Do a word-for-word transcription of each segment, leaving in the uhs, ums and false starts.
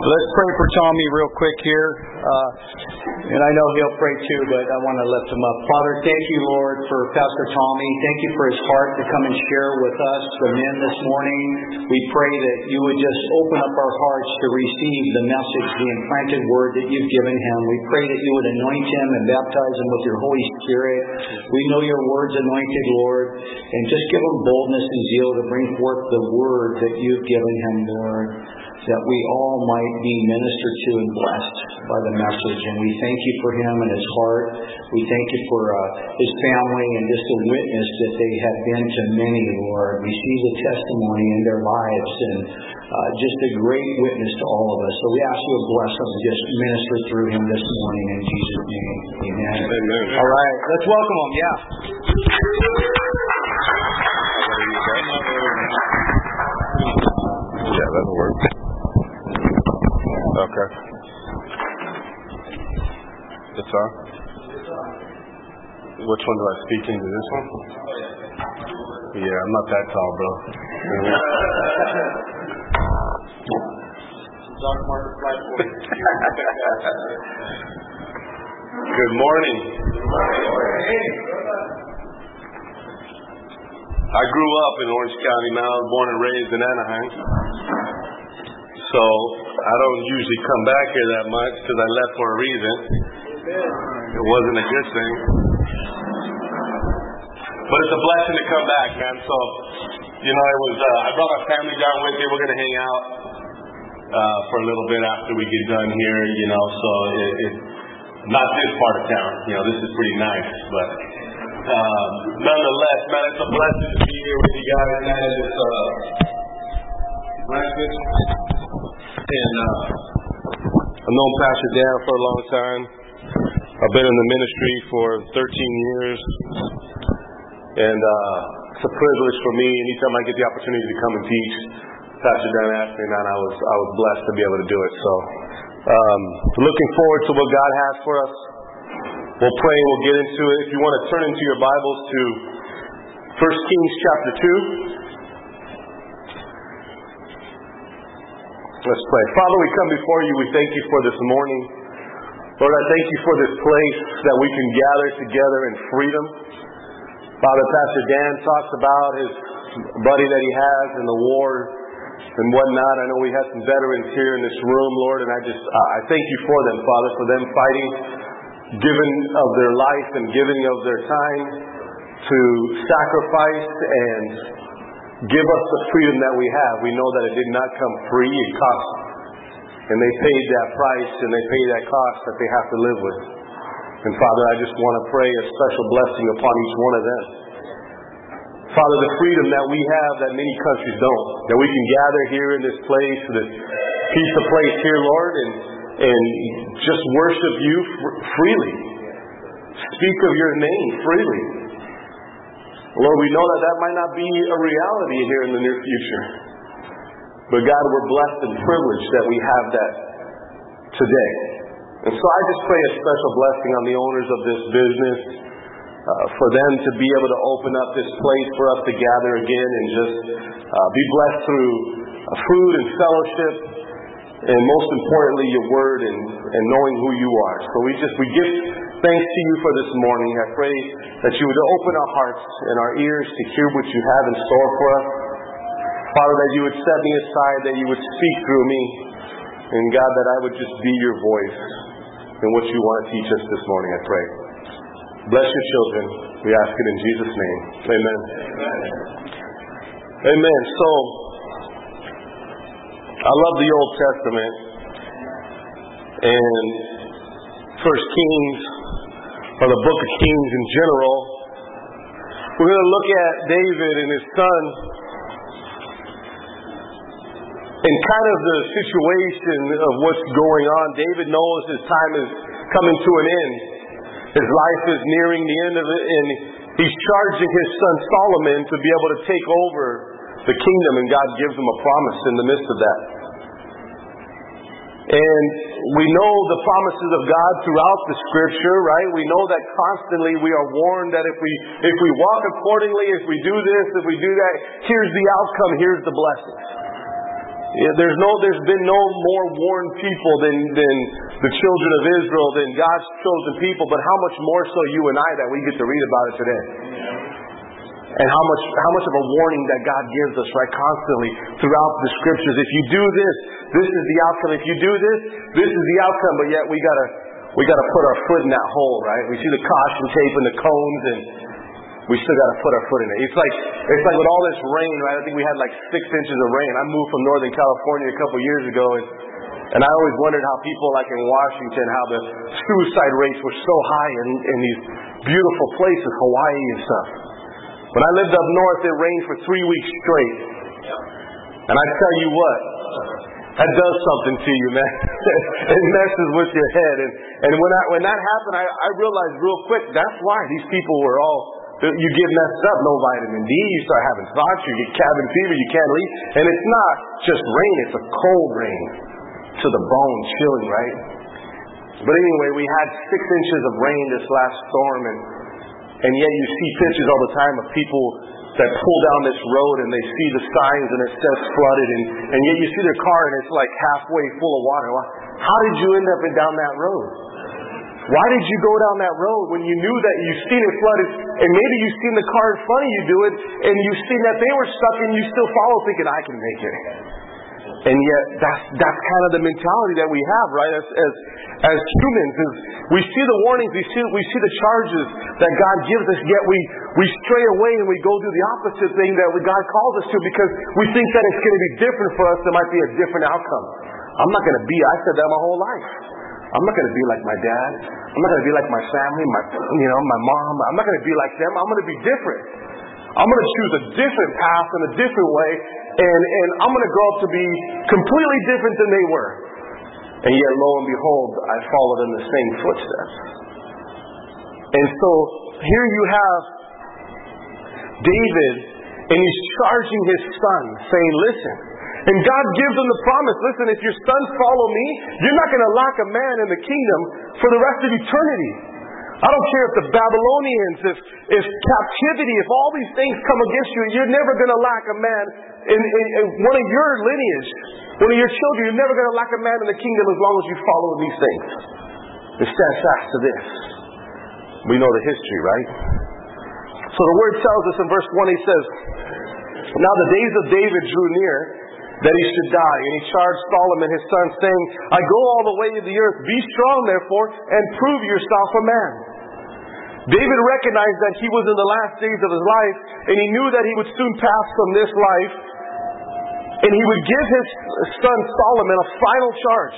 Let's pray for Tommy real quick here. Uh, and I know he'll pray too, but I want to lift him up. Father, thank you, Lord, for Pastor Tommy. Thank you for his heart to come and share with us, the men, this morning. We pray that you would just open up our hearts to receive the message, the implanted word that you've given him. We pray that you would anoint him and baptize him with your Holy Spirit. We know your word's anointed, Lord, and just give him boldness and zeal to bring forth the word that you've given him, Lord, that we all might be ministered to and blessed by the message. And we thank you for him and his heart. We thank you for uh, his family and just the witness that they have been to many, Lord. We see the testimony in their lives and uh, just a great witness to all of us. So we ask you to bless him and just minister through him this morning in Jesus' name. Amen. Amen. All right. Let's welcome him. Yeah. Yeah, that'll work. Okay. It's on? Which one do I speak into? This one? Yeah, I'm not that tall, bro. Good morning. I grew up in Orange County. Now I was born and raised in Anaheim. So I don't usually come back here that much because I left for a reason. It wasn't a good thing. But it's a blessing to come back, man. So, you know, it was, uh, I brought my family down with me. We're going to hang out uh, for a little bit after we get done here, you know. So it, it, not this part of town. You know, this is pretty nice. But um, nonetheless, man, it's a blessing to be here with you guys, man. It's uh, breakfast. And uh, I've known Pastor Dan for a long time. I've been in the ministry for thirteen years. And uh, it's a privilege for me. Anytime I get the opportunity to come and teach, Pastor Dan asked me, and I was, I was blessed to be able to do it. So um, looking forward to what God has for us. We'll pray and we'll get into it. If you want to turn into your Bibles to First Kings chapter two. Let's pray. Father, we come before you. We thank you for this morning. Lord, I thank you for this place that we can gather together in freedom. Father, Pastor Dan talks about his buddy that he has in the war and whatnot. I know we have some veterans here in this room, Lord, and I just I thank you for them, Father, for them fighting, giving of their life and giving of their time to sacrifice and give us the freedom that we have. We know that it did not come free. It cost. And they paid that price and they paid that cost that they have to live with. And Father, I just want to pray a special blessing upon each one of them. Father, the freedom that we have that many countries don't. That we can gather here in this place, this piece of place here, Lord, and, and just worship you freely. Speak of your name freely. Lord, we know that that might not be a reality here in the near future. But God, we're blessed and privileged that we have that today. And so I just pray a special blessing on the owners of this business, uh, for them to be able to open up this place for us to gather again and just uh, be blessed through uh, food and fellowship, and most importantly, your word and, and knowing who you are. So we just, we give thanks to you for this morning. I pray that you would open our hearts and our ears to hear what you have in store for us. Father, that you would set me aside, that you would speak through me. And God, that I would just be your voice in what you want to teach us this morning, I pray. Bless your children. We ask it in Jesus' name. Amen. Amen. Amen. So, I love the Old Testament. And First Kings, or the book of Kings in general, we're going to look at David and his son and kind of the situation of what's going on. David knows his time is coming to an end. His life is nearing the end of it, and he's charging his son Solomon to be able to take over the kingdom, and God gives him a promise in the midst of that. And we know the promises of God throughout the scripture, right? We know that constantly we are warned that if we if we walk accordingly, if we do this, if we do that, here's the outcome, here's the blessing. There's no, there's been no more warned people than, than the children of Israel, than God's chosen people, but how much more so you and I that we get to read about it today. And how much, how much of a warning that God gives us, right, constantly throughout the scriptures. If you do this, this is the outcome. If you do this, this is the outcome. But yet we gotta, we gotta put our foot in that hole, right? We see the caution tape and the cones, and we still gotta put our foot in it. It's like, it's like with all this rain, right? I think we had like six inches of rain. I moved from Northern California a couple years ago, and, and I always wondered how people like in Washington, how the suicide rates were so high in, in these beautiful places, Hawaii and stuff. When I lived up north, it rained for three weeks straight. And I tell you what, that does something to you, man. It messes with your head. And, and when, I, when that happened, I, I realized real quick, that's why these people were all, you get messed up, no vitamin D, you start having thoughts, you get cabin fever, you can't leave. And it's not just rain, it's a cold rain to the bone, chilling, right? But anyway, we had six inches of rain this last storm, and And yet you see pictures all the time of people that pull down this road and they see the signs and it says flooded, and, and yet you see their car and it's like halfway full of water. How did you end up in down that road? Why did you go down that road when you knew that you've seen it flooded, and maybe you've seen the car in front of you do it, and you've seen that they were stuck and you still follow thinking, I can make it. And yet that's that's kind of the mentality that we have, right, as as as humans. Is we see the warnings, we see we see the charges that God gives us, yet we we stray away and we go do the opposite thing that we, God calls us to, because we think that it's going to be different for us. There might be a different outcome. I'm not going to be. I said that my whole life. I'm not going to be like my dad. I'm not going to be like my family, my you know my mom. I'm not going to be like them. I'm going to be different. I'm going to choose a different path and a different way, and, and I'm going to grow up to be completely different than they were. And yet, lo and behold, I followed in the same footsteps. And so, here you have David, and he's charging his son, saying, listen. And God gives him the promise, listen, if your sons follow me, you're not going to lack a man in the kingdom for the rest of eternity. I don't care if the Babylonians, if, if captivity, if all these things come against you, you're never going to lack a man in, in, in one of your lineage, one of your children. You're never going to lack a man in the kingdom as long as you follow these things. It stands fast to this. We know the history, right? So the word tells us in verse one, he says, now the days of David drew near that he should die. And he charged Solomon his son, saying, I go all the way to the earth. Be strong, therefore, and prove yourself a man. David recognized that he was in the last days of his life, and he knew that he would soon pass from this life, and he would give his son Solomon a final charge.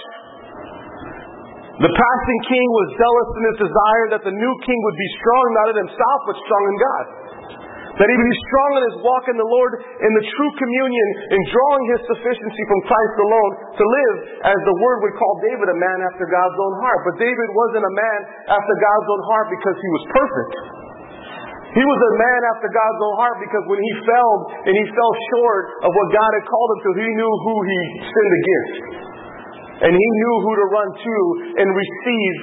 The passing king was zealous in his desire that the new king would be strong, not in himself, but strong in God. That he would be strong in his walk in the Lord, in the true communion, in drawing his sufficiency from Christ alone, to live, as the word would call David, a man after God's own heart. But David wasn't a man after God's own heart because he was perfect. He was a man after God's own heart because when he fell, and he fell short of what God had called him to, he knew who he sinned against. And he knew who to run to and receive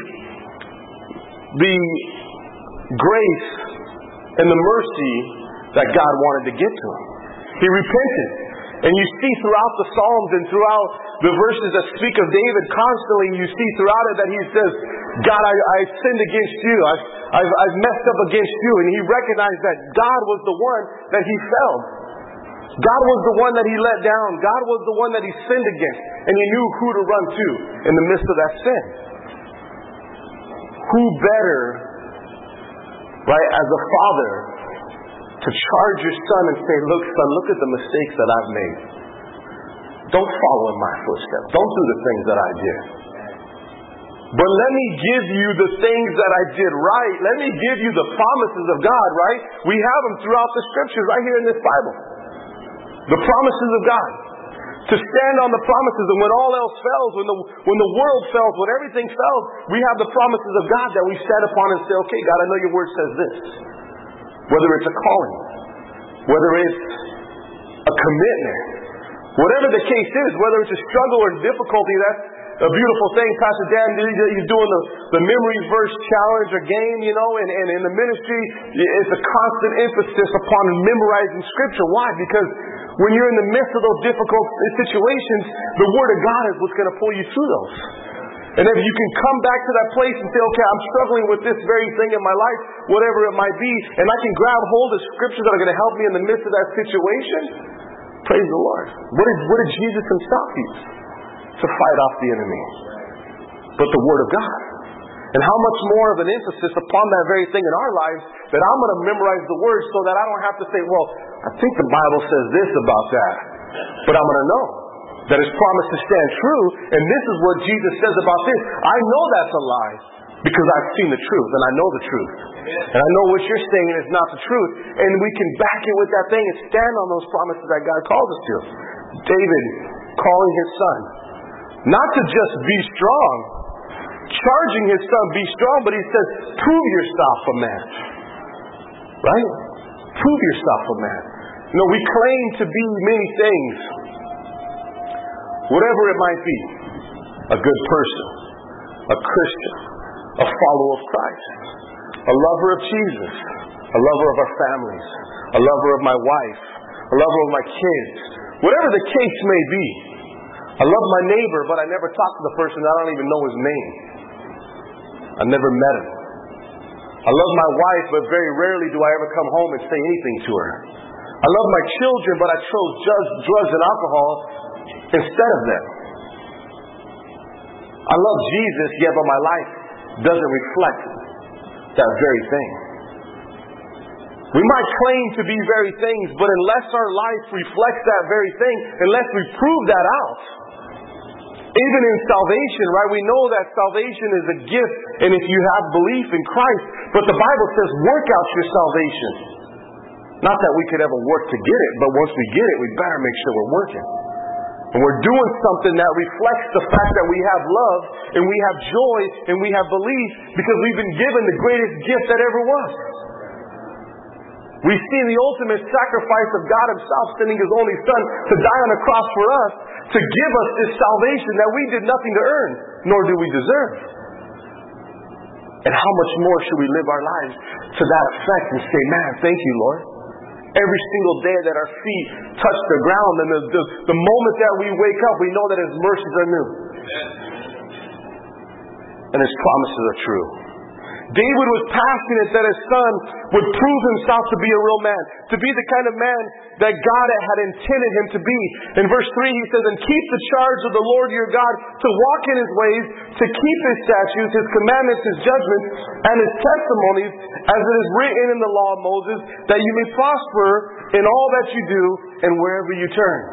the grace and the mercy that God wanted to get to him. He repented. And you see throughout the Psalms and throughout the verses that speak of David constantly, you see throughout it that he says, God, I, I sinned against you. I've, I've, I've messed up against you. And he recognized that God was the one that he failed. God was the one that he let down. God was the one that he sinned against. And he knew who to run to in the midst of that sin. Who better, right, as a father, to charge your son and say, look, son, look at the mistakes that I've made. Don't follow in my footsteps. Don't do the things that I did. But let me give you the things that I did right. Let me give you the promises of God, right? We have them throughout the scriptures right here in this Bible. The promises of God. To stand on the promises, and when all else fails, when the when the world fails, when everything fails, we have the promises of God that we stand upon and say, okay, God, I know your word says this. Whether it's a calling, whether it's a commitment, whatever the case is, whether it's a struggle or difficulty, that's a beautiful thing. Pastor Dan, he's doing the, the memory verse challenge or game, you know, and, and in the ministry, it's a constant emphasis upon memorizing scripture. Why? Because when you're in the midst of those difficult situations, the Word of God is what's going to pull you through those. And if you can come back to that place and say, okay, I'm struggling with this very thing in my life, whatever it might be, and I can grab hold of scriptures that are going to help me in the midst of that situation, praise the Lord. What did, what did Jesus himself use to fight off the enemy? But the Word of God. And how much more of an emphasis upon that very thing in our lives that I'm going to memorize the Word so that I don't have to say, well, I think the Bible says this about that. But I'm going to know that His promise to stand true, and this is what Jesus says about this. I know that's a lie because I've seen the truth, and I know the truth. And I know what you're saying is not the truth. And we can back it with that thing and stand on those promises that God calls us to. David calling his son, not to just be strong, charging his son, be strong, but he says, prove yourself a man. Right? Prove yourself a man. You know, we claim to be many things. Whatever it might be. A good person. A Christian. A follower of Christ. A lover of Jesus. A lover of our families. A lover of my wife. A lover of my kids. Whatever the case may be. I love my neighbor, but I never talk to the person. I don't even know his name. I never met him. I love my wife, but very rarely do I ever come home and say anything to her. I love my children, but I chose drugs and alcohol instead of them. I love Jesus, yet but my life doesn't reflect that very thing. We might claim to be very things, but unless our life reflects that very thing, unless we prove that out, even in salvation, right? We know that salvation is a gift, and if you have belief in Christ, but the Bible says, work out your salvation. Not that we could ever work to get it, but once we get it, we better make sure we're working. And we're doing something that reflects the fact that we have love, and we have joy, and we have belief, because we've been given the greatest gift that ever was. We see the ultimate sacrifice of God Himself sending His only Son to die on a cross for us, to give us this salvation that we did nothing to earn, nor do we deserve. And how much more should we live our lives to that effect and say, man, thank you, Lord. Every single day that our feet touch the ground, and the, the, the moment that we wake up, we know that His mercies are new. And His promises are true. David was passionate that his son would prove himself to be a real man, to be the kind of man that God had intended him to be. In verse three he says, and keep the charge of the Lord your God, to walk in His ways, to keep His statutes, His commandments, His judgments, and His testimonies, as it is written in the law of Moses, that you may prosper in all that you do and wherever you turn.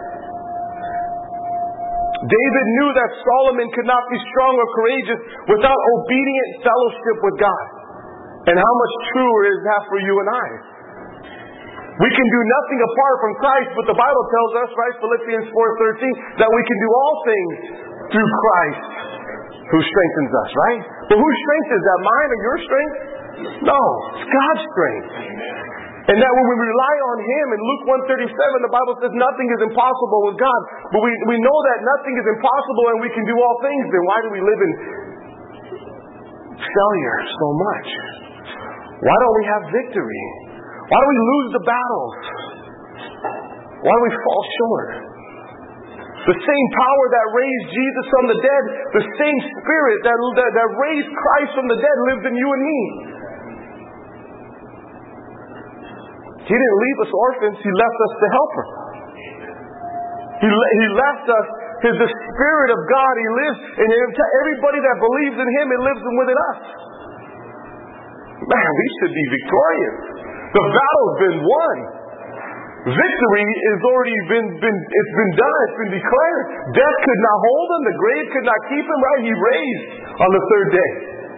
David knew that Solomon could not be strong or courageous without obedient fellowship with God. And how much truer is that for you and I? We can do nothing apart from Christ, but the Bible tells us, right, Philippians four thirteen, that we can do all things through Christ who strengthens us, right? But whose strength is that? Mine or your strength? No, it's God's strength. And that when we rely on Him, in Luke one thirty-seven, the Bible says nothing is impossible with God. But we, we know that nothing is impossible and we can do all things. Then why do we live in failure so much? Why don't we have victory? Why do we lose the battles? Why do we fall short? The same power that raised Jesus from the dead, the same Spirit that, that, that raised Christ from the dead lives in you and me. He didn't leave us orphans. He left us the helper. He, he left us His the Spirit of God. He lives in Him. Everybody that believes in Him, it lives within us. Man, we should be victorious. The battle's been won. Victory is already been, been it's been done. It's been declared. Death could not hold Him. The grave could not keep Him. Right? He raised on the third day.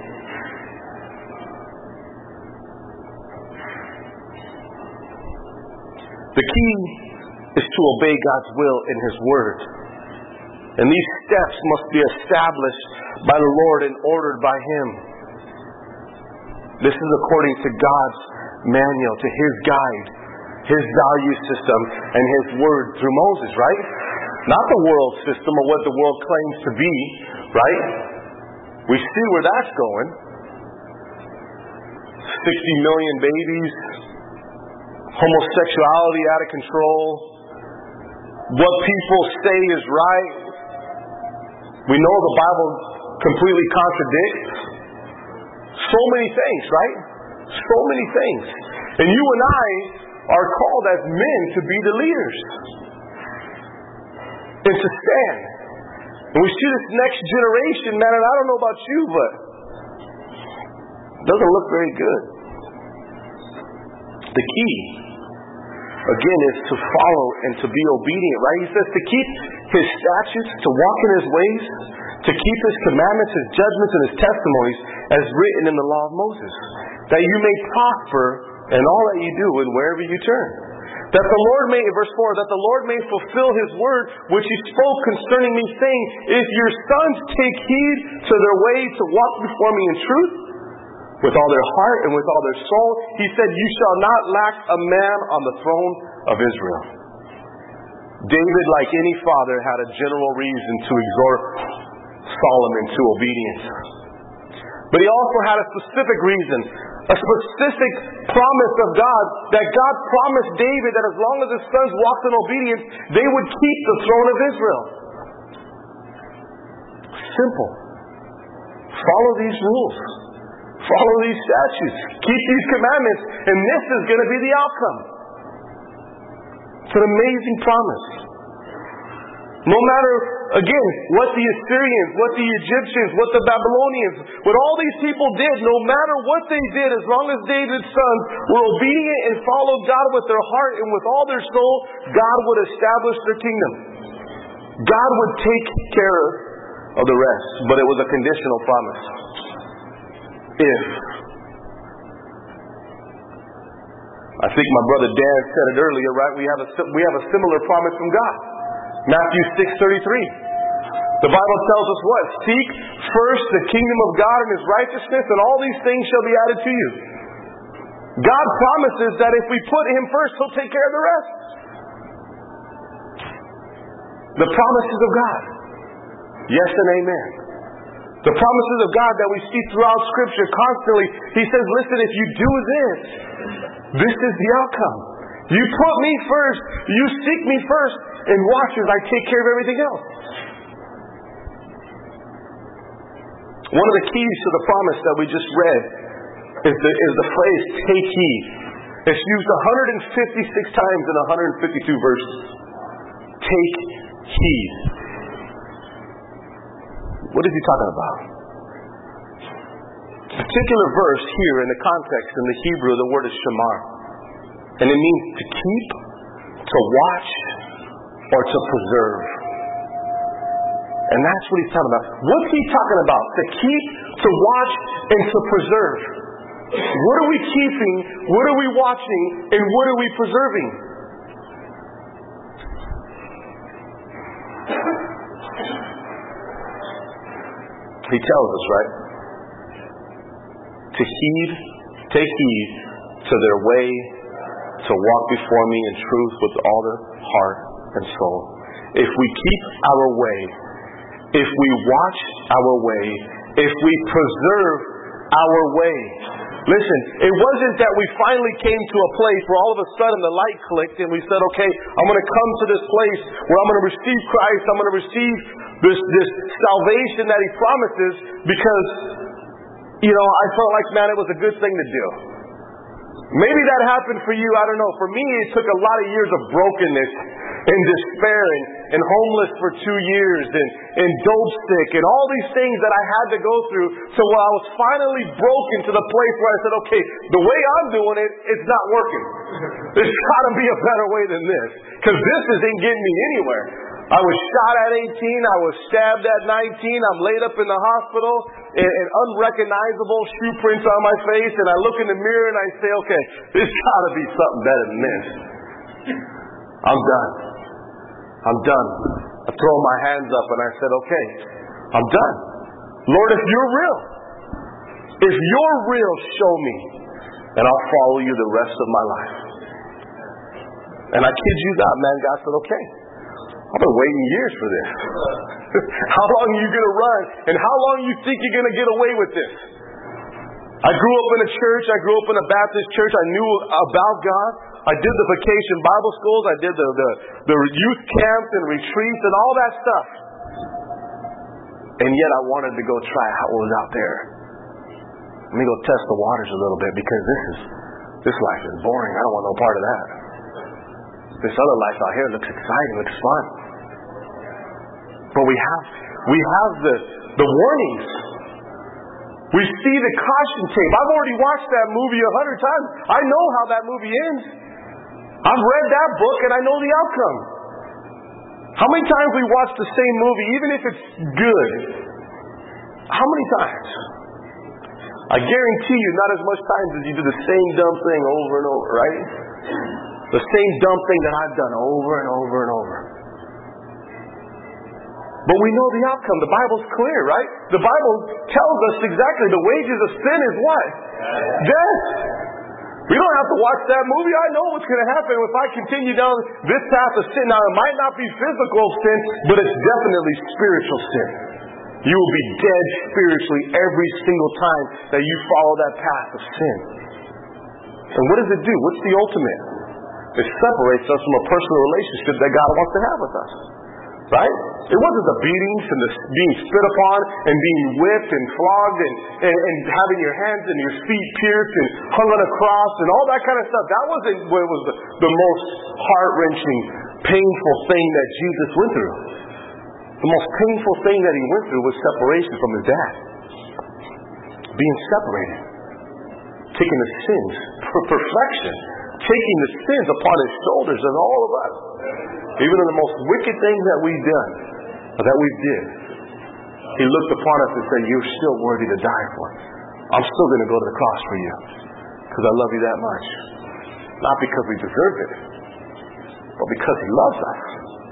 The key is to obey God's will in His Word. And these steps must be established by the Lord and ordered by Him. This is according to God's manual, to His guide, His value system, and His Word through Moses, right? Not the world system or what the world claims to be, right? We see where that's going. sixty million babies. Homosexuality out of control. what people say is right. We know the Bible completely contradicts so many things, right? So many things. And you and I are called as men to be the leaders and to stand. And we see this next generation, man, and I don't know about you, but it doesn't look very good. The key, again, is to follow and to be obedient, right? He says to keep his statutes, to walk in his ways, to keep his commandments, his judgments, and his testimonies as written in the law of Moses, that you may prosper in all that you do and wherever you turn. That the Lord may, verse four, that the Lord may fulfill his word which he spoke concerning me, saying, if your sons take heed to their way to walk before me in truth, with all their heart and with all their soul, he said, you shall not lack a man on the throne of Israel. David, like any father, had a general reason to exhort Solomon to obedience. But he also had a specific reason, a specific promise of God, that God promised David that as long as his sons walked in obedience, they would keep the throne of Israel. Simple. Follow these rules. Follow these statutes. Keep these commandments. And this is going to be the outcome. It's an amazing promise. No matter, again, what the Assyrians, what the Egyptians, what the Babylonians, what all these people did, no matter what they did, as long as David's sons were obedient and followed God with their heart and with all their soul, God would establish their kingdom. God would take care of the rest. But it was a conditional promise. If. I think my brother Dan said it earlier, right? We have a, we have a similar promise from God. Matthew six thirty-three. The Bible tells us what? Seek first the kingdom of God and his righteousness, and all these things shall be added to you. God promises that if we put him first, he'll take care of the rest. The promises of God. Yes and amen. The promises of God that we see throughout Scripture constantly. He says, listen, if you do this, this is the outcome. You put me first, you seek me first, and watch as I take care of everything else. One of the keys to the promise that we just read is the, is the phrase, take heed. It's used one hundred fifty-six times in one hundred fifty-two verses. Take heed. What is he talking about? This particular verse here in the context, in the Hebrew, the word is shamar. And it means to keep, to watch, or to preserve. And that's what he's talking about. What's he talking about? To keep, to watch, and to preserve. What are we keeping? What are we watching? And what are we preserving? He tells us, right? To heed, take heed to their way, to walk before me in truth with all their heart and soul. If we keep our way, if we watch our way, if we preserve our way. Listen, it wasn't that we finally came to a place where all of a sudden the light clicked and we said, okay, I'm going to come to this place where I'm going to receive Christ, I'm going to receive this, this salvation that he promises because, you know, I felt like, man, it was a good thing to do. Maybe that happened for you, I don't know. For me, it took a lot of years of brokenness and despair and, and homeless for two years and, and dope sick and all these things that I had to go through. So when I was finally broken to the place where I said, okay, the way I'm doing it, it's not working. There's got to be a better way than this, because this isn't getting me anywhere. I was shot at eighteen. I was stabbed at nineteen. I'm laid up in the hospital and, and unrecognizable shoe prints on my face. And I look in the mirror and I say, okay, there's got to be something better than this. I'm done. I'm done. I throw my hands up and I said, okay, I'm done. Lord, if you're real, if you're real, show me, and I'll follow you the rest of my life. And I kid you not, man, God said, okay. I've been waiting years for this. How long are you going to run? And how long you think you're going to get away with this? I grew up in a church. I grew up in a Baptist church. I knew about God. I did the vacation Bible schools. I did the, the, the youth camps and retreats and all that stuff. And yet I wanted to go try how it was out there. Let me go test the waters a little bit because this is this life is boring. I don't want no part of that. This other life out here looks exciting, looks fun. But we have we have the the warnings. We see the caution tape. I've already watched that movie a hundred times. I know how that movie ends. I've read that book and I know the outcome. How many times we watch the same movie, even if it's good? How many times? I guarantee you not as much times as you do the same dumb thing over and over, right? The same dumb thing that I've done over and over and over. But we know the outcome. The Bible's clear, right? The Bible tells us exactly the wages of sin is what? Death. We don't have to watch that movie. I know what's going to happen if I continue down this path of sin. Now, it might not be physical sin, but it's definitely spiritual sin. You will be dead spiritually every single time that you follow that path of sin. And what does it do? What's the ultimate? It separates us from a personal relationship that God wants to have with us. Right? It wasn't the beatings and the being spit upon and being whipped and flogged and, and, and having your hands and your feet pierced and hung on a cross and all that kind of stuff. That wasn't what was the, the most heart-wrenching, painful thing that Jesus went through. The most painful thing that he went through was separation from his dad. Being separated. Taking the sins for perfection. Taking the sins upon his shoulders and all of us. Even in the most wicked things that we've done, or that we did, he looked upon us and said, you're still worthy to die for. I'm still going to go to the cross for you because I love you that much. Not because we deserve it, but because he loves us.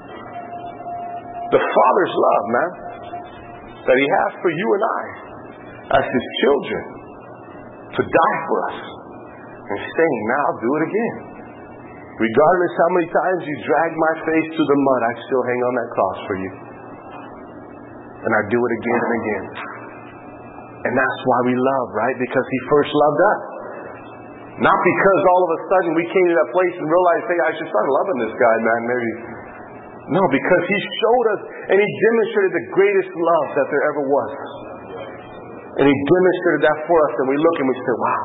The Father's love, man, that he has for you and I as his children to die for us and saying, now I'll do it again. Regardless how many times you drag my face through the mud, I still hang on that cross for you. And I do it again and again. And that's why we love, right? Because he first loved us. Not because all of a sudden we came to that place and realized, hey, I should start loving this guy, man, maybe. No, because he showed us and he demonstrated the greatest love that there ever was. And he demonstrated that for us, and we look and we say, wow.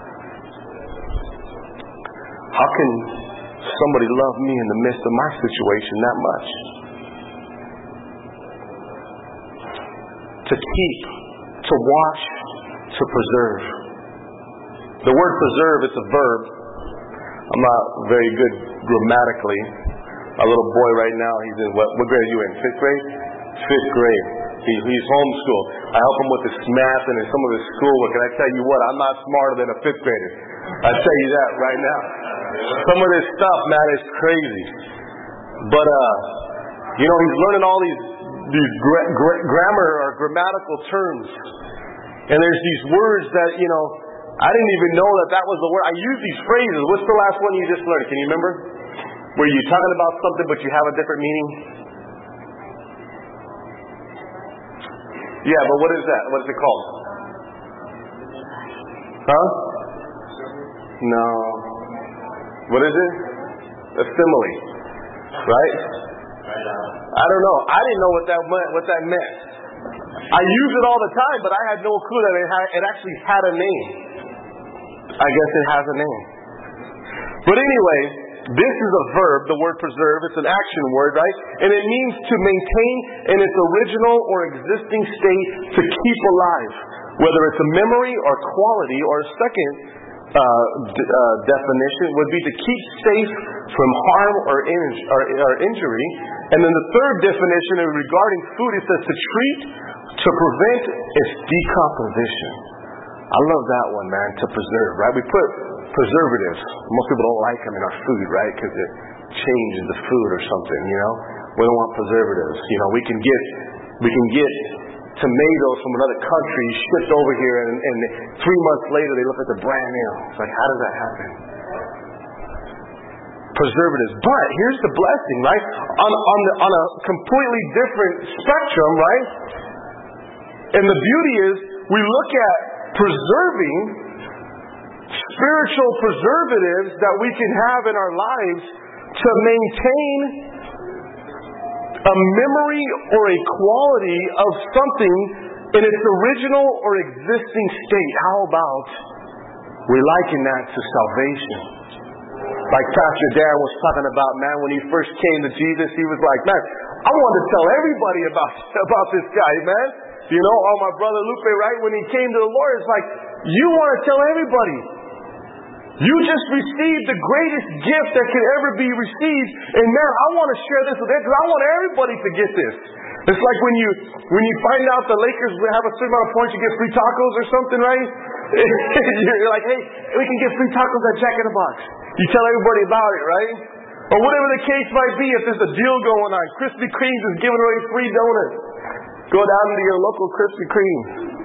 How can somebody love me in the midst of my situation that much? To keep, to watch, to preserve. The word preserve, it's a verb. I'm not very good grammatically. My little boy right now, he's in what, what grade are you in? Fifth grade? Fifth grade. He, he's homeschooled. I help him with his math and some of his schoolwork. And I tell you what, I'm not smarter than a fifth grader. I tell you that right now. Some of this stuff, man, is crazy. But, uh, you know, he's learning all these, these gra- gra- grammar or grammatical terms. And there's these words that, you know, I didn't even know that that was the word. I use these phrases. What's the last one you just learned? Can you remember? Where you're talking about something but you have a different meaning? Yeah, but what is that? What is it called? Huh? No. What is it? A simile. Right? I don't know. I didn't know what that meant. What that meant. I use it all the time, but I had no clue that it, had, it actually had a name. I guess it has a name. But anyway, this is a verb, the word preserve. It's an action word, right? And it means to maintain in its original or existing state, to keep alive. Whether it's a memory or quality, or a second uh, d- uh, definition would be to keep safe from harm or, in- or, or injury. And then the third definition regarding food, it says to treat, to prevent its decomposition. I love that one, man, to preserve, right? We put preservatives. Most people don't like them in our food, right? Because it changes the food or something, you know? We don't want preservatives. You know, we can get, we can get tomatoes from another country shipped over here, and, and three months later they look like they're brand new. It's like, how does that happen? Preservatives. But here's the blessing, right? On, on, the, on a completely different spectrum, right? And the beauty is, we look at preserving spiritual preservatives that we can have in our lives to maintain a memory or a quality of something in its original or existing state. How about we liken that to salvation? Like Pastor Dan was talking about, man, when he first came to Jesus, he was like, man, I want to tell everybody about, about this guy, man. You know, oh, my brother Lupe, right? When he came to the Lord, it's like, you want to tell everybody. You just received the greatest gift that could ever be received. And man, I want to share this with them because I want everybody to get this. It's like when you when you find out the Lakers have a certain amount of points, you get free tacos or something, right? You're like, hey, we can get free tacos at Jack in the Box. You tell everybody about it, right? Or whatever the case might be, if there's a deal going on, Krispy Kreme's is giving away free donuts. Go down to your local Krispy Kreme.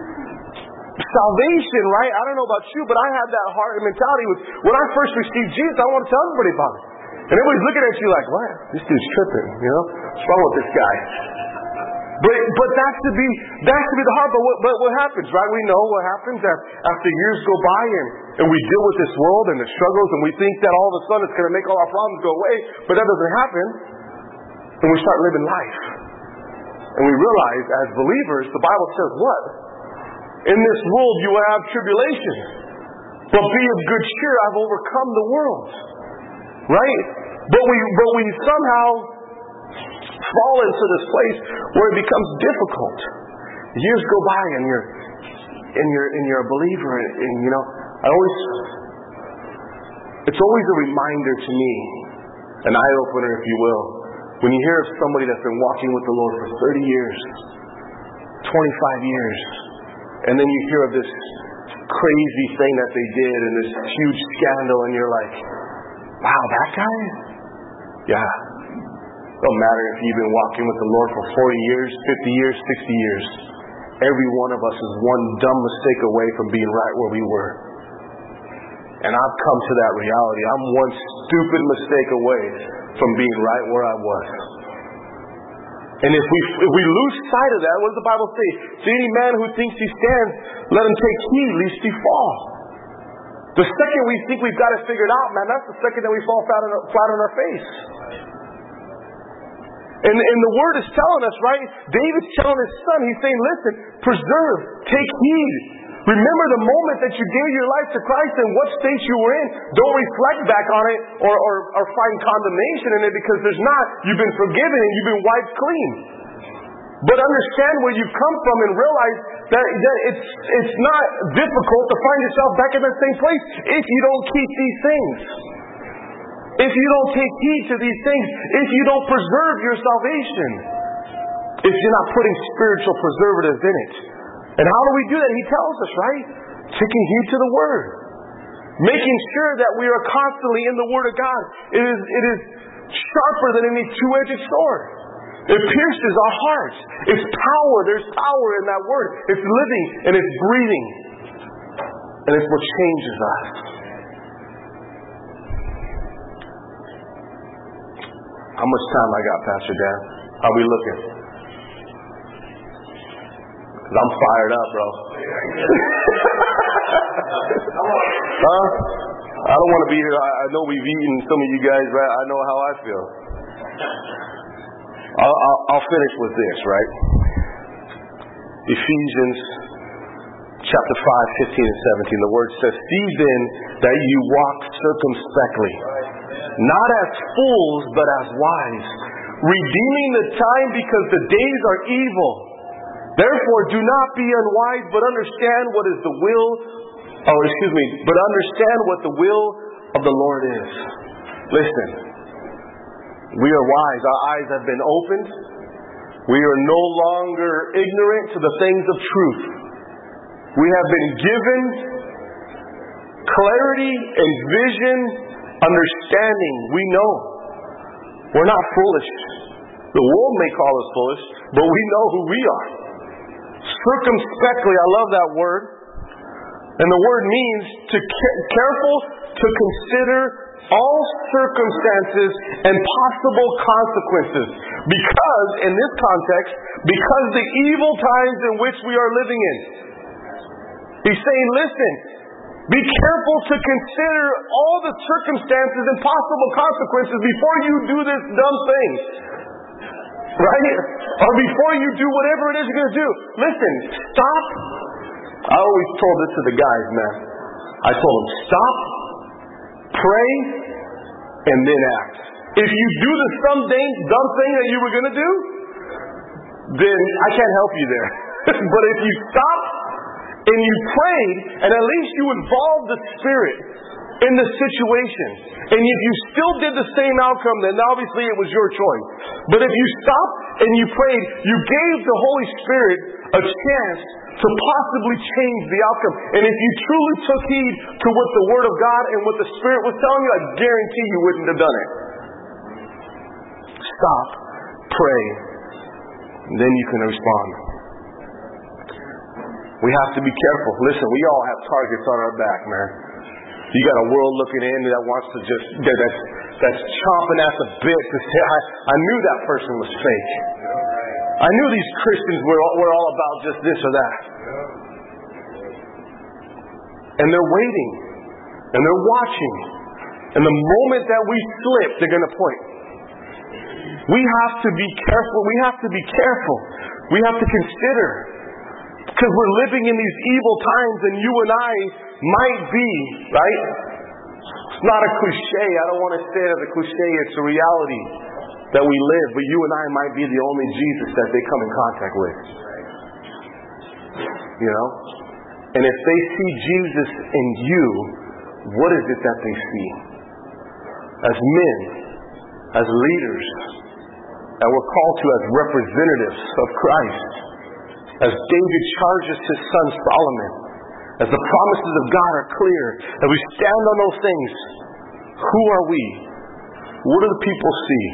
Salvation, right? I don't know about you, but I have that heart and mentality. With when I first received Jesus, I want to tell everybody about it. And everybody's looking at you like, what? This dude's tripping, you know? What's wrong with this guy? But but that's to be that's to be the heart. But what but what happens, right? We know what happens after years go by and, and we deal with this world and the struggles, and we think that all of a sudden it's going to make all our problems go away. But that doesn't happen. And we start living life. And we realize as believers, the Bible says what? In this world you will have tribulation. But be of good cheer, I've overcome the world. Right? But we but we somehow fall into this place where it becomes difficult. Years go by and you're and you're and you're a believer, and, and you know, I always it's always a reminder to me, an eye opener if you will, when you hear of somebody that's been walking with the Lord for thirty years, twenty-five years, and then you hear of this crazy thing that they did and this huge scandal, and you're like, wow, that guy? Yeah. Don't matter if you've been walking with the Lord for forty years, fifty years, sixty years. Every one of us is one dumb mistake away from being right where we were. And I've come to that reality. I'm one stupid mistake away from being right where I was. And if we if we lose sight of that, what does the Bible say? To any man who thinks he stands, let him take heed lest he fall. The second we think we've got it figured out, man, that's the second that we fall flat on our, flat on our face. And, and the Word is telling us, right? David's telling his son, he's saying, listen, preserve, take heed. Remember the moment that you gave your life to Christ and what state you were in. Don't reflect back on it or, or, or find condemnation in it, because there's not. You've been forgiven and you've been wiped clean. But understand where you've come from and realize that, that it's, it's not difficult to find yourself back in that same place if you don't keep these things. If you don't take heed to these things, if you don't preserve your salvation, if you're not putting spiritual preservatives in it. And how do we do that? He tells us, right? Taking heed to the Word. Making sure that we are constantly in the Word of God. It is, it is sharper than any two-edged sword. It pierces our hearts. It's power. There's power in that Word. It's living and it's breathing. And it's what changes us. How much time I got, Pastor Dan? How we looking? Because I'm fired up, bro. Huh? I don't want to be here. I, I know we've eaten, some of you guys, right? I know how I feel. I'll, I'll, I'll finish with this, right? Ephesians chapter five, fifteen and seventeen. The Word says, see then that you walk circumspectly, not as fools, but as wise, redeeming the time because the days are evil. Therefore, do not be unwise, but understand what is the will, oh, excuse me, but understand what the will of the Lord is. Listen, we are wise. Our eyes have been opened. We are no longer ignorant to the things of truth. We have been given clarity and vision, understanding. We know. We're not foolish. The world may call us foolish, but we know who we are. Circumspectly, I love that word. And the word means to ca- careful to consider all circumstances and possible consequences. Because, in this context, because the evil times in which we are living in. He's saying, listen, Be careful to consider all the circumstances and possible consequences before you do this dumb thing. Right? Or before you do whatever it is you're going to do. Listen, stop. I always told this to the guys, man. I told them, stop, pray, and then act. If you do the some thing, dumb thing that you were going to do, then I can't help you there. But if you stop and you prayed, and at least you involved the Spirit in the situation, and if you still did the same outcome, then obviously it was your choice. But if you stopped and you prayed, you gave the Holy Spirit a chance to possibly change the outcome. And if you truly took heed to what the Word of God and what the Spirit was telling you, I guarantee you wouldn't have done it. Stop, pray, and then you can respond. We have to be careful. Listen, we all have targets on our back, man. You got a world looking in that wants to just, that, that's, that's chomping at the bit to say, I, I knew that person was fake. I knew these Christians were, were all about just this or that. And they're waiting. And they're watching. And the moment that we slip, they're going to point. We have to be careful. We have to be careful. We have to consider. Because we're living in these evil times, and you and I might be, right? It's not a cliche. I don't want to say it as a cliche. It's a reality that we live. But you and I might be the only Jesus that they come in contact with. You know? And if they see Jesus in you, what is it that they see? As men, as leaders, that we're called to as representatives of Christ. As David charges his son Solomon, as the promises of God are clear, as we stand on those things, who are we? What do the people see?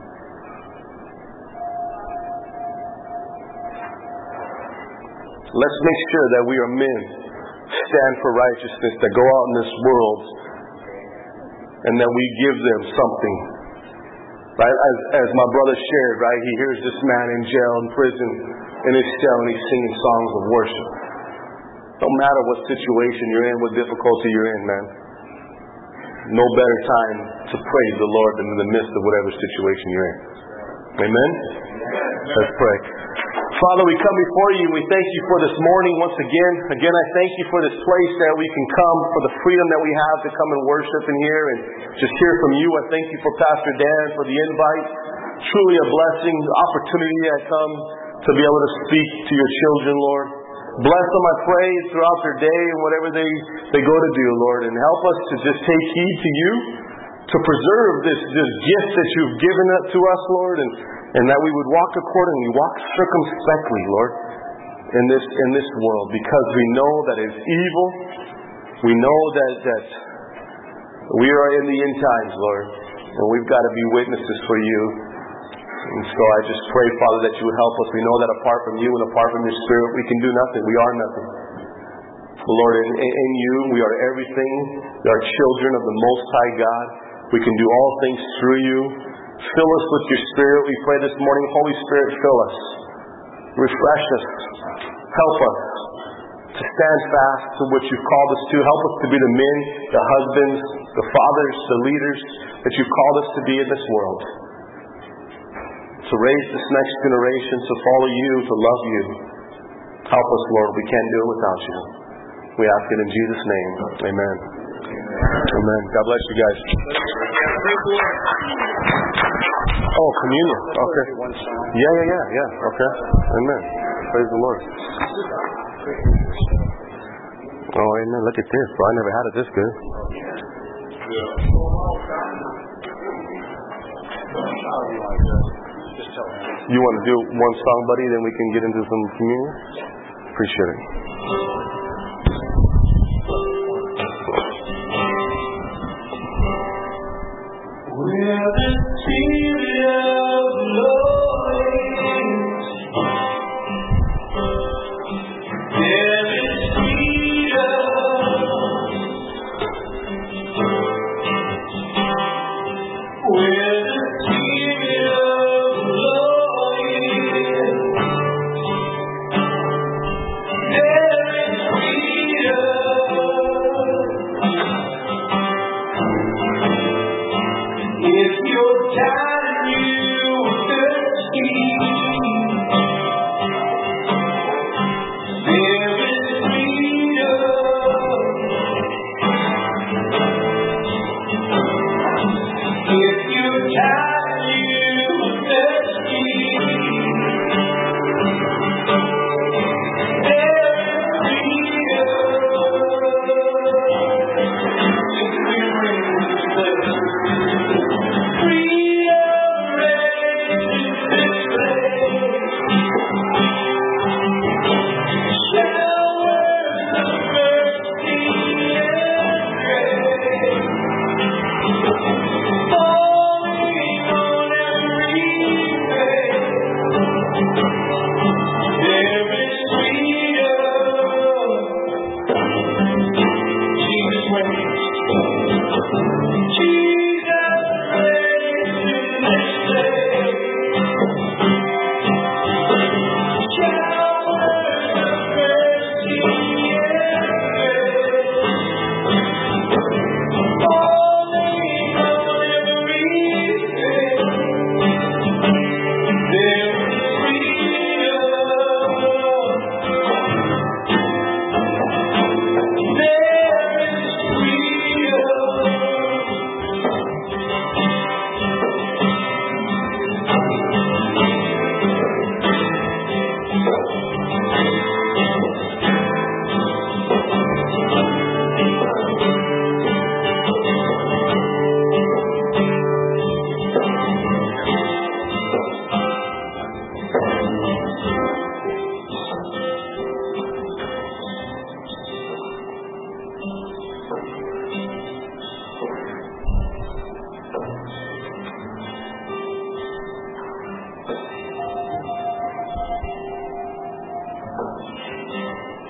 Let's make sure that we are men, stand for righteousness, that go out in this world, and that we give them something. Right? As, as my brother shared, right? He hears this man in jail, in prison, in his cell, and he's singing songs of worship. Don't matter what situation you're in, what difficulty you're in, man. No better time to praise the Lord than in the midst of whatever situation you're in. Amen? Let's pray. Father, we come before you. We thank you for this morning once again. Again, I thank you for this place that we can come, for the freedom that we have to come and worship in here and just hear from you. I thank you for Pastor Dan, for the invite. Truly a blessing, opportunity I come to be able to speak to your children, Lord. Bless them, I pray, throughout their day and whatever they, they go to do, Lord. And help us to just take heed to you, to preserve this, this gift that you've given to us, Lord, and, and that we would walk accordingly, walk circumspectly, Lord, in this in this world. Because we know that it's evil. We know that, that we are in the end times, Lord. And we've got to be witnesses for you. And so I just pray, Father, that you would help us. We know that apart from you and apart from your Spirit, we can do nothing. We are nothing. Lord, in, in you, we are everything. We are children of the Most High God. We can do all things through you. Fill us with your Spirit. We pray this morning, Holy Spirit, fill us. Refresh us. Help us to stand fast to what you've called us to. Help us to be the men, the husbands, the fathers, the leaders that you've called us to be in this world. To raise this next generation to follow you, to love you. Help us, Lord. We can't do it without you. We ask it in Jesus' name. Amen. Amen. God bless you guys. Oh, communion. Okay. Yeah, yeah, yeah, yeah. Okay. Amen. Praise the Lord. Oh, amen. Look at this, bro. I never had it this good. You want to do one song, buddy, then we can get into some communion? Appreciate it. Where the Spirit of the Lord is, there is freedom. Where the Spirit of the Lord is, there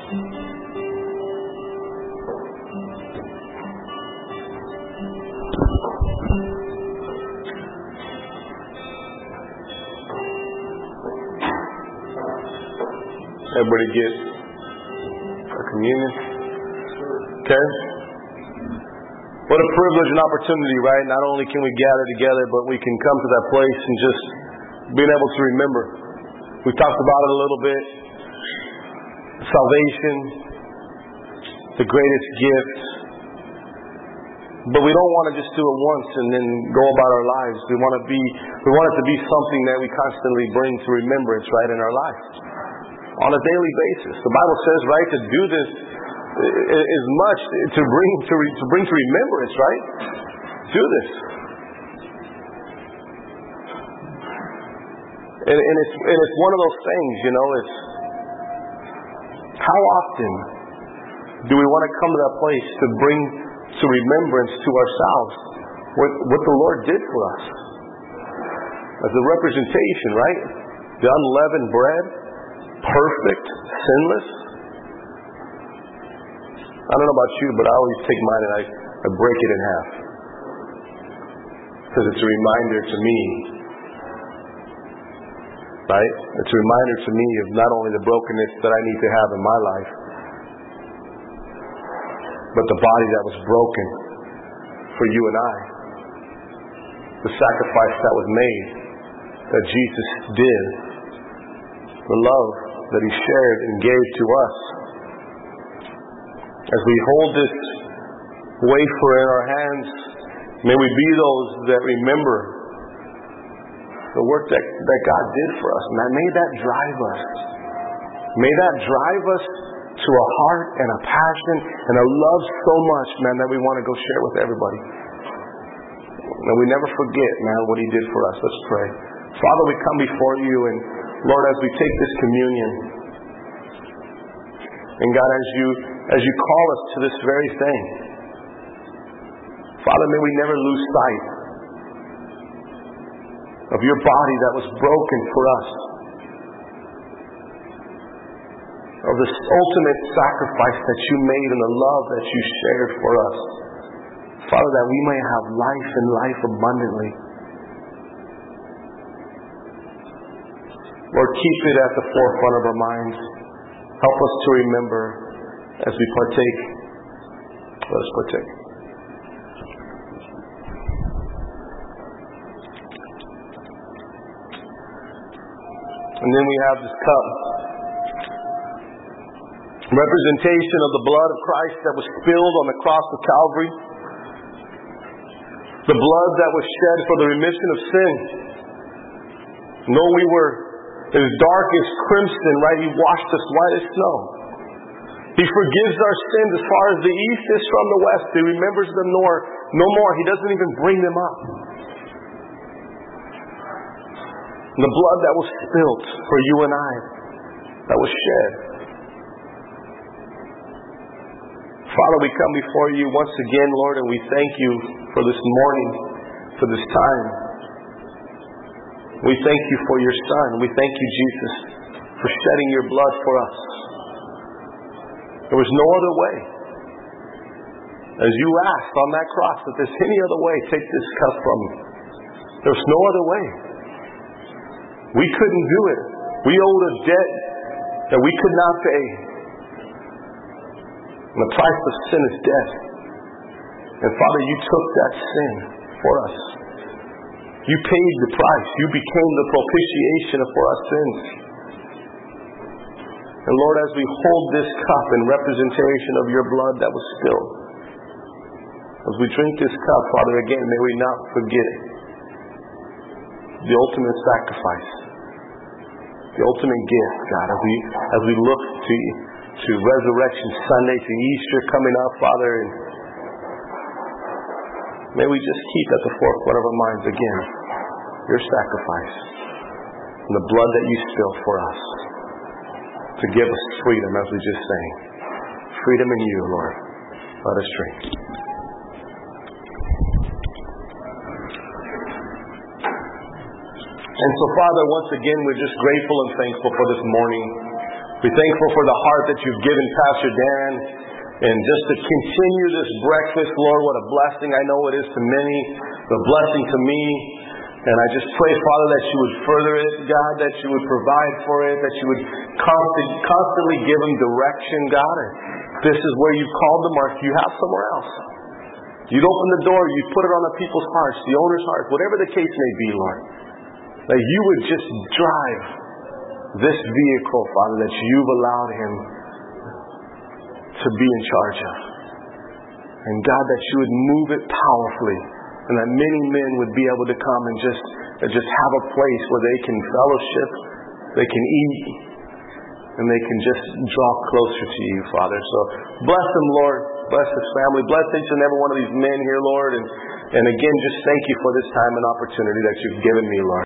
Everybody get a communion? Okay? What a privilege and opportunity, right? Not only can we gather together, but we can come to that place and just being able to remember. We talked about it a little bit. Salvation, the greatest gift. But we don't want to just do it once and then go about our lives. We want to be, we want it to be something that we constantly bring to remembrance, right, in our life. On a daily basis. The Bible says, right, to do this is much to bring to, re, to bring to remembrance, right? Do this. And, and it's and it's one of those things, you know. It's how often do we want to come to that place to bring to remembrance to ourselves what what the Lord did for us as a representation, right? The unleavened bread. Perfect, sinless. I don't know about you, but I always take mine and I, I break it in half. Because it's a reminder to me, right? It's a reminder to me of not only the brokenness that I need to have in my life, but the body that was broken for you and I. The sacrifice that was made, that Jesus did. The love that He shared and gave to us. As we hold this wafer in our hands, may we be those that remember the work that, that God did for us. Man, may that drive us. May that drive us to a heart and a passion and a love so much, man, that we want to go share with everybody. And we never forget, man, what He did for us. Let's pray. Father, we come before You, and Lord, as we take this communion, and God, as you as you call us to this very thing, Father, may we never lose sight of Your body that was broken for us, of this ultimate sacrifice that You made and the love that You shared for us, Father, that we may have life and life abundantly. Lord, keep it at the forefront of our minds. Help us to remember as we partake. Let us partake. And then we have this cup. Representation of the blood of Christ that was spilled on the cross of Calvary. The blood that was shed for the remission of sin. Though we were as dark as crimson, right? He washed us white as snow. He forgives our sins as far as the east is from the west. He remembers them nor, no more. He doesn't even bring them up. And the blood that was spilt for you and I, that was shed. Father, we come before You once again, Lord, and we thank You for this morning, for this time. We thank You for Your Son. We thank You, Jesus, for shedding Your blood for us. There was no other way. As You asked on that cross, if there's any other way, take this cup from me. There was no other way. We couldn't do it. We owed a debt that we could not pay. And the price of sin is death. And Father, You took that sin for us. You paid the price. You became the propitiation for our sins. And Lord, as we hold this cup in representation of Your blood that was spilled, as we drink this cup, Father, again, may we not forget the ultimate sacrifice, the ultimate gift, God, as we as we look to to Resurrection Sunday, to Easter coming up, Father, and may we just keep at the forefront of our minds again Your sacrifice and the blood that You spilled for us to give us freedom, as we just sang. Freedom in You, Lord. Let us drink. And so, Father, once again, we're just grateful and thankful for this morning. We're thankful for the heart that you've given Pastor Dan, and just to continue this breakfast, Lord, what a blessing I know it is to many, the blessing to me. And I just pray, Father, that you would further it, God, that you would provide for it, that you would constant, constantly give them direction, God. And this is where you've called them, or if you have somewhere else. You'd open the door, you'd put it on the people's hearts, the owner's hearts, whatever the case may be, Lord. That you would just drive this vehicle, Father, that you've allowed him to be in charge of. And God, that you would move it powerfully, and that many men would be able to come and just, and just have a place where they can fellowship, they can eat, and they can just draw closer to you, Father. So bless them, Lord. Bless this family. Bless each and every one of these men here, Lord. And, and again, just thank you for this time and opportunity that you've given me, Lord.